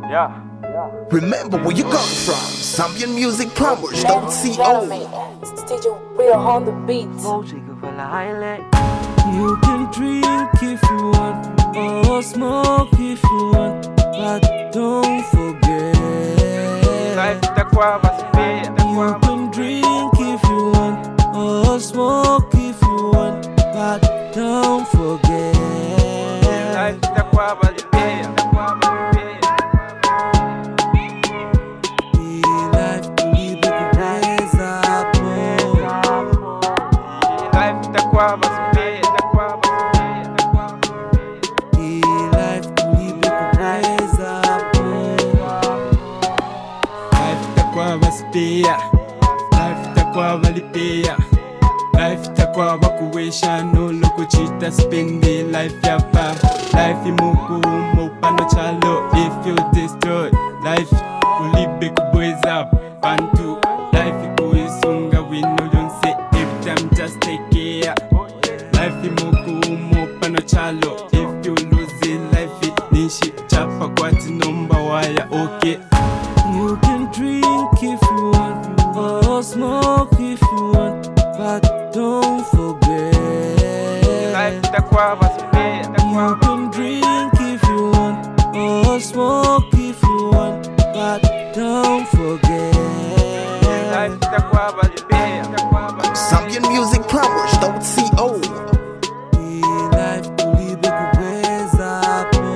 Yeah. Remember where you come from. Zambian Music Plumbers, Ladies and gentlemen, it's DJ Real on the beat. You can drink if you want, or smoke if you want, but don't forget. You can drink if you want, or smoke if you want, but don't forget. Life itakuwa walipia, life itakuwa wakuwisha, nolo kuchita spendi life yapa, life imuku mupano chalo, if you destroy life kulibe kubweza bantu, life ikuisunga wino yonse, every time just take care, life imuku mupano chalo, if you lose it, life nishi chapa kwati nomba waya, okay. You can drink if you want, or smoke if you want, but don't forget. You can drink if you want, or smoke if you want, but don't forget. Zambian Music Plumbers, .co. Life kulibe kuweza hapo.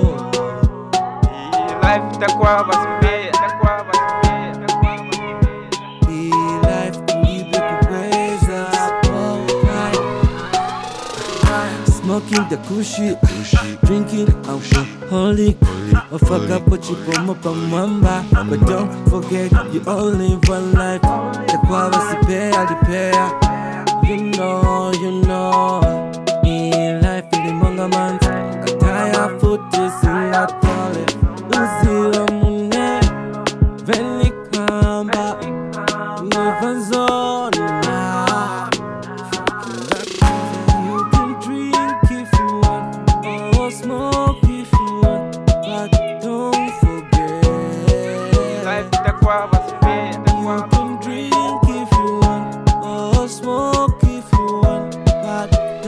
Smoking the kushi, drinking alcoholic, or fuck up what you come up on mamba. But don't forget, you only live one life. The quality pay, you know. In life, in the manga man, a tire foot is in that toilet. Uzi la mune, veni kamba, never so.